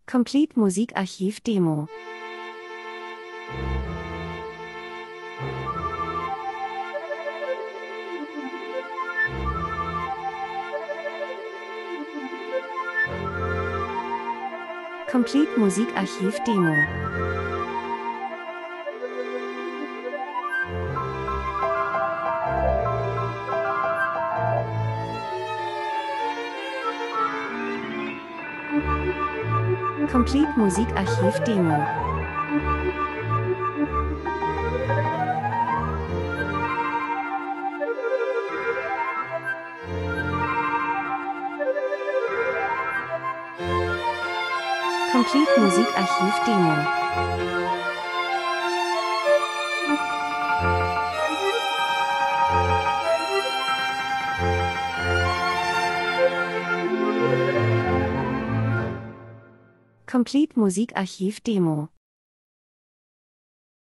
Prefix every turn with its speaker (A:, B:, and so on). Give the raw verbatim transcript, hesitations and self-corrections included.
A: Complete Musikarchiv Demo. Complete Musikarchiv Demo. Complete Musikarchiv Demo. Complete Musikarchiv Demo. Complete Musikarchiv Demo.